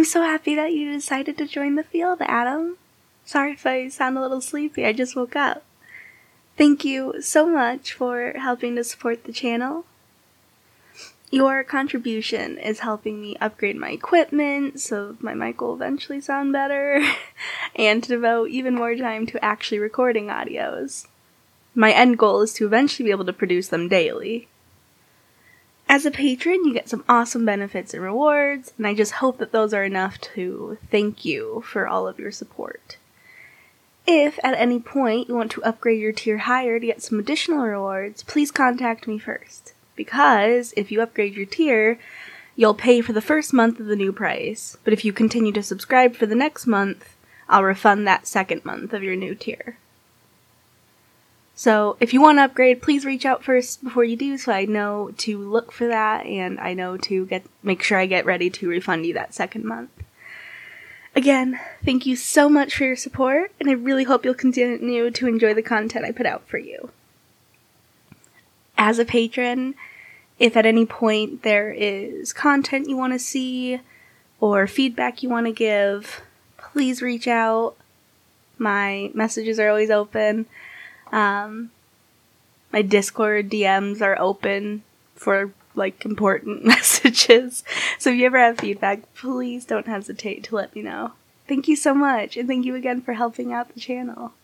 I'm so happy that you decided to join the field, Adam. Sorry if I sound a little sleepy, I just woke up. Thank you so much for helping to support the channel. Your contribution is helping me upgrade my equipment so my mic will eventually sound better, and to devote even more time to actually recording audios. My end goal is to eventually be able to produce them daily. As a patron, you get some awesome benefits and rewards, and I just hope that those are enough to thank you for all of your support. If at any point you want to upgrade your tier higher to get some additional rewards, please contact me first. Because if you upgrade your tier, you'll pay for the first month of the new price, but if you continue to subscribe for the next month, I'll refund that second month of your new tier. So if you want to upgrade, please reach out first before you do, so I know to look for that, and I know to make sure I get ready to refund you that second month. Again, thank you so much for your support, and I really hope you'll continue to enjoy the content I put out for you. As a patron, if at any point there is content you want to see or feedback you want to give, please reach out. My messages are always open. My Discord DMs are open for, important messages. So if you ever have feedback, please don't hesitate to let me know. Thank you so much, and thank you again for helping out the channel.